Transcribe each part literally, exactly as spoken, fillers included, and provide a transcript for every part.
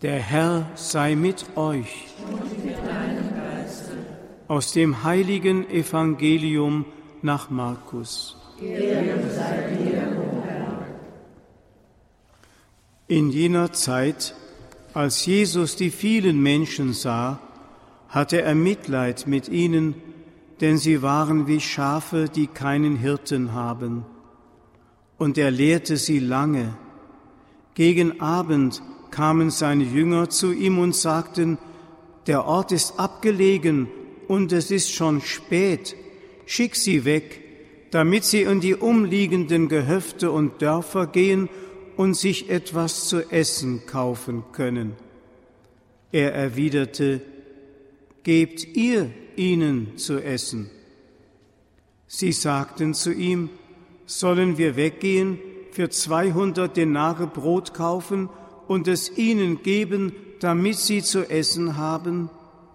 Der Herr sei mit euch. Und mit deinem Geiste. Aus dem heiligen Evangelium nach Markus. Ehre sei dir, o Herr. In jener Zeit, als Jesus die vielen Menschen sah, hatte er Mitleid mit ihnen, denn sie waren wie Schafe, die keinen Hirten haben. Und er lehrte sie lange. Gegen Abend kamen seine Jünger zu ihm und sagten: Der Ort ist abgelegen und es ist schon spät. Schick sie weg, damit sie in die umliegenden Gehöfte und Dörfer gehen und sich etwas zu essen kaufen können. Er erwiderte: Gebt ihr ihnen zu essen. Sie sagten zu ihm: Sollen wir weggehen, für zweihundert Denare Brot kaufen und es ihnen geben, damit sie zu essen haben?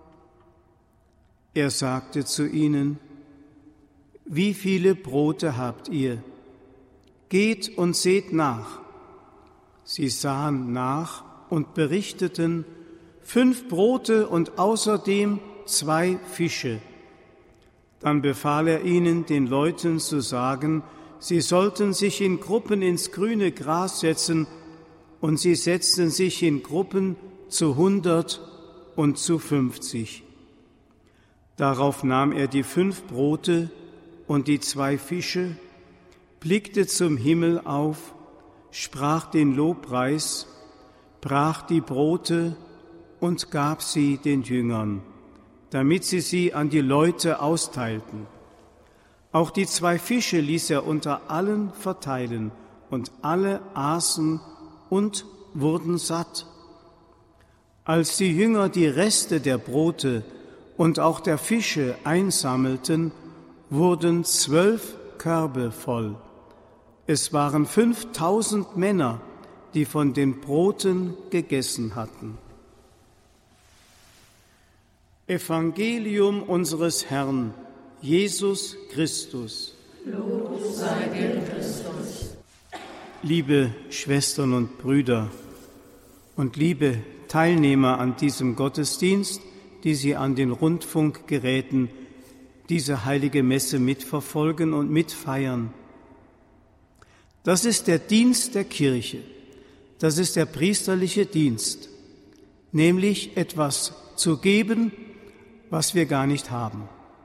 Er sagte zu ihnen: Wie viele Brote habt ihr? Geht und seht nach. Sie sahen nach und berichteten: Fünf Brote und außerdem zwei Fische. Dann befahl er ihnen, den Leuten zu sagen, sie sollten sich in Gruppen ins grüne Gras setzen, und sie setzten sich in Gruppen zu hundert und zu fünfzig. Darauf nahm er die fünf Brote und die zwei Fische, blickte zum Himmel auf, sprach den Lobpreis, brach die Brote und gab sie den Jüngern, damit sie sie an die Leute austeilten. Auch die zwei Fische ließ er unter allen verteilen, und alle aßen und wurden satt. Als die Jünger die Reste der Brote und auch der Fische einsammelten, wurden zwölf Körbe voll. Es waren fünftausend Männer, die von den Broten gegessen hatten. Evangelium unseres Herrn, Jesus Christus. Lob sei dir, Christus. Liebe Schwestern und Brüder und liebe Teilnehmer an diesem Gottesdienst, die Sie an den Rundfunkgeräten diese heilige Messe mitverfolgen und mitfeiern. Das ist der Dienst der Kirche, das ist der priesterliche Dienst, nämlich etwas zu geben, was wir gar nicht haben.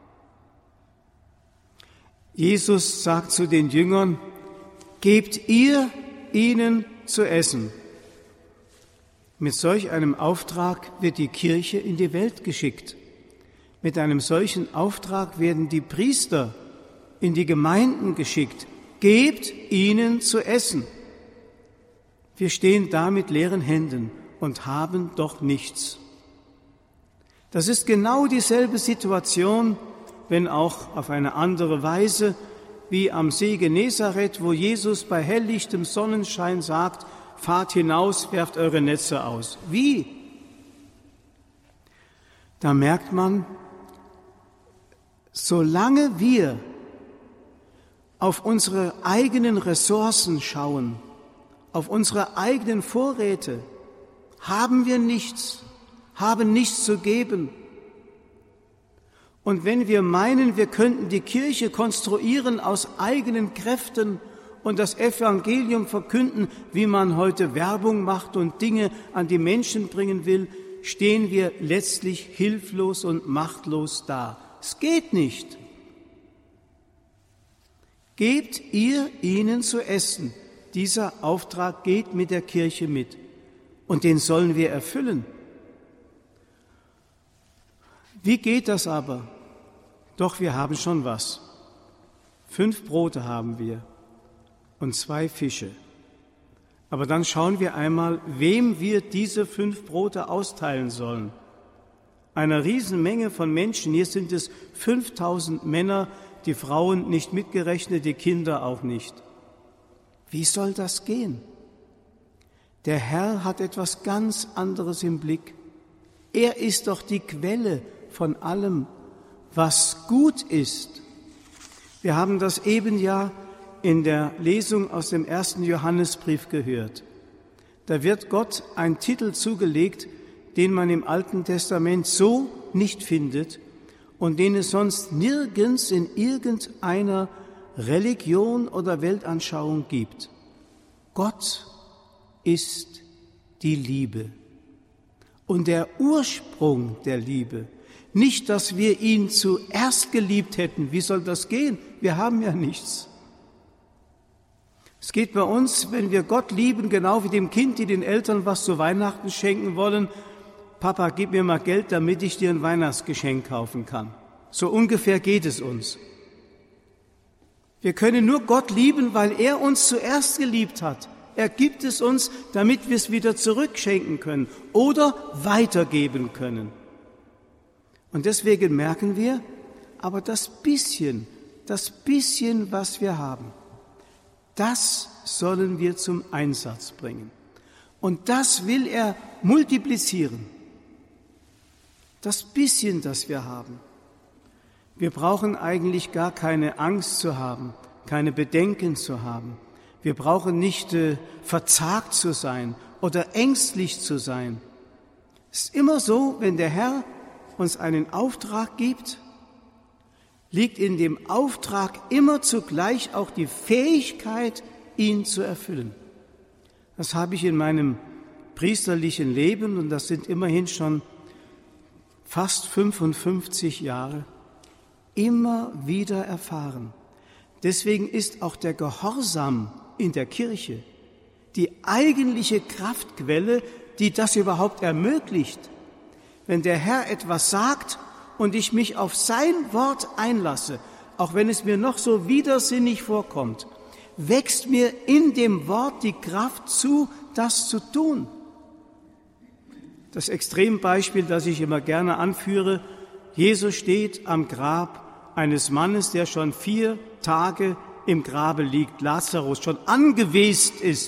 Jesus sagt zu den Jüngern: Gebt ihr ihnen zu essen. Mit solch einem Auftrag wird die Kirche in die Welt geschickt. Mit einem solchen Auftrag werden die Priester in die Gemeinden geschickt. Gebt ihnen zu essen. Wir stehen da mit leeren Händen und haben doch nichts. Das ist genau dieselbe Situation, wenn auch auf eine andere Weise, wie am See Genezareth, wo Jesus bei helllichtem Sonnenschein sagt: Fahrt hinaus, werft eure Netze aus. Wie? Da merkt man, solange wir auf unsere eigenen Ressourcen schauen, auf unsere eigenen Vorräte, haben wir nichts, haben nichts zu geben. Und wenn wir meinen, wir könnten die Kirche konstruieren aus eigenen Kräften und das Evangelium verkünden, wie man heute Werbung macht und Dinge an die Menschen bringen will, stehen wir letztlich hilflos und machtlos da. Es geht nicht. Gebt ihr ihnen zu essen. Dieser Auftrag geht mit der Kirche mit. Und den sollen wir erfüllen. Wie geht das aber? Doch wir haben schon was. Fünf Brote haben wir und zwei Fische. Aber dann schauen wir einmal, wem wir diese fünf Brote austeilen sollen. Einer Riesenmenge von Menschen, hier sind es fünftausend Männer, die Frauen nicht mitgerechnet, die Kinder auch nicht. Wie soll das gehen? Der Herr hat etwas ganz anderes im Blick. Er ist doch die Quelle von allem, was gut ist. Wir haben das eben ja in der Lesung aus dem ersten Johannesbrief gehört. Da wird Gott ein Titel zugelegt, den man im Alten Testament so nicht findet und den es sonst nirgends in irgendeiner Religion oder Weltanschauung gibt. Gott ist die Liebe und der Ursprung der Liebe. Nicht, dass wir ihn zuerst geliebt hätten. Wie soll das gehen? Wir haben ja nichts. Es geht bei uns, wenn wir Gott lieben, genau wie dem Kind, die den Eltern was zu Weihnachten schenken wollen. Papa, gib mir mal Geld, damit ich dir ein Weihnachtsgeschenk kaufen kann. So ungefähr geht es uns. Wir können nur Gott lieben, weil er uns zuerst geliebt hat. Er gibt es uns, damit wir es wieder zurückschenken können oder weitergeben können. Und deswegen merken wir, aber das bisschen, das bisschen, was wir haben, das sollen wir zum Einsatz bringen. Und das will er multiplizieren. Das bisschen, das wir haben. Wir brauchen eigentlich gar keine Angst zu haben, keine Bedenken zu haben. Wir brauchen nicht äh, verzagt zu sein oder ängstlich zu sein. Es ist immer so, wenn der Herr uns einen Auftrag gibt, liegt in dem Auftrag immer zugleich auch die Fähigkeit, ihn zu erfüllen. Das habe ich in meinem priesterlichen Leben, und das sind immerhin schon fast fünfundfünfzig Jahre, immer wieder erfahren. Deswegen ist auch der Gehorsam in der Kirche die eigentliche Kraftquelle, die das überhaupt ermöglicht. Wenn der Herr etwas sagt und ich mich auf sein Wort einlasse, auch wenn es mir noch so widersinnig vorkommt, wächst mir in dem Wort die Kraft zu, das zu tun. Das Extrembeispiel, das ich immer gerne anführe: Jesus steht am Grab eines Mannes, der schon vier Tage im Grabe liegt, Lazarus schon angewest ist,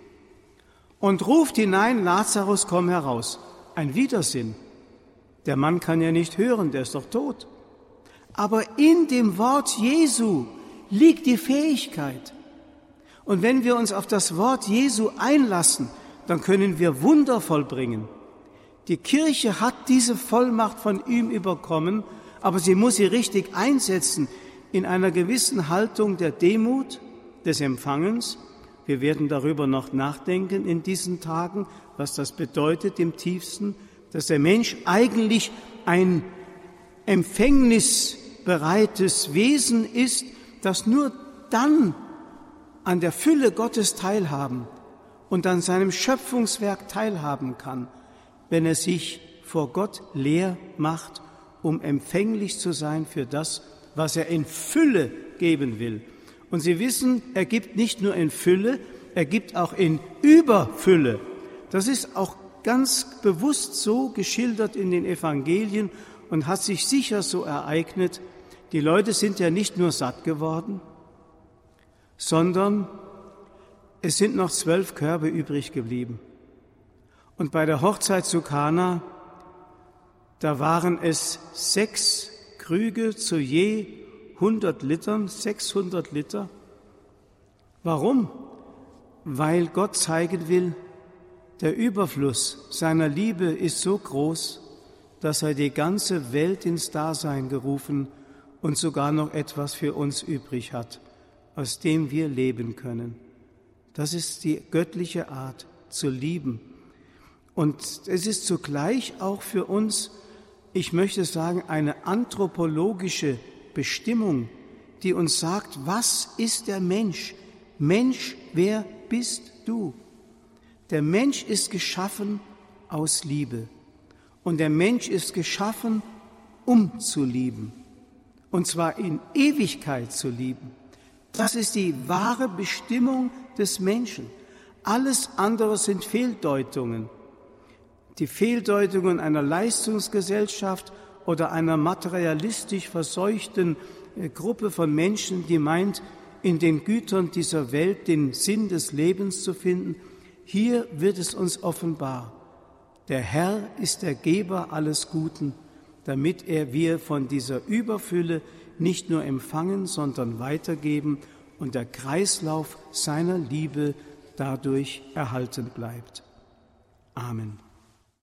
und ruft hinein: Lazarus, komm heraus. Ein Widersinn. Der Mann kann ja nicht hören, der ist doch tot. Aber in dem Wort Jesu liegt die Fähigkeit. Und wenn wir uns auf das Wort Jesu einlassen, dann können wir Wunder vollbringen. Die Kirche hat diese Vollmacht von ihm überkommen, aber sie muss sie richtig einsetzen in einer gewissen Haltung der Demut, des Empfangens. Wir werden darüber noch nachdenken in diesen Tagen, was das bedeutet im Tiefsten, dass der Mensch eigentlich ein empfängnisbereites Wesen ist, das nur dann an der Fülle Gottes teilhaben und an seinem Schöpfungswerk teilhaben kann, wenn er sich vor Gott leer macht, um empfänglich zu sein für das, was er in Fülle geben will. Und Sie wissen, er gibt nicht nur in Fülle, er gibt auch in Überfülle. Das ist auch ganz bewusst so geschildert in den Evangelien und hat sich sicher so ereignet. Die Leute sind ja nicht nur satt geworden, sondern es sind noch zwölf Körbe übrig geblieben. Und bei der Hochzeit zu Kana, da waren es sechs Krüge zu je hundert Litern, sechshundert Liter. Warum? Weil Gott zeigen will, der Überfluss seiner Liebe ist so groß, dass er die ganze Welt ins Dasein gerufen und sogar noch etwas für uns übrig hat, aus dem wir leben können. Das ist die göttliche Art, zu lieben. Und es ist zugleich auch für uns, ich möchte sagen, eine anthropologische Bestimmung, die uns sagt, was ist der Mensch? Mensch, wer bist du? Der Mensch ist geschaffen aus Liebe. Und der Mensch ist geschaffen, um zu lieben. Und zwar in Ewigkeit zu lieben. Das ist die wahre Bestimmung des Menschen. Alles andere sind Fehldeutungen. Die Fehldeutungen einer Leistungsgesellschaft oder einer materialistisch verseuchten Gruppe von Menschen, die meint, in den Gütern dieser Welt den Sinn des Lebens zu finden. Hier wird es uns offenbar. Der Herr ist der Geber alles Guten, damit er wir von dieser Überfülle nicht nur empfangen, sondern weitergeben und der Kreislauf seiner Liebe dadurch erhalten bleibt. Amen.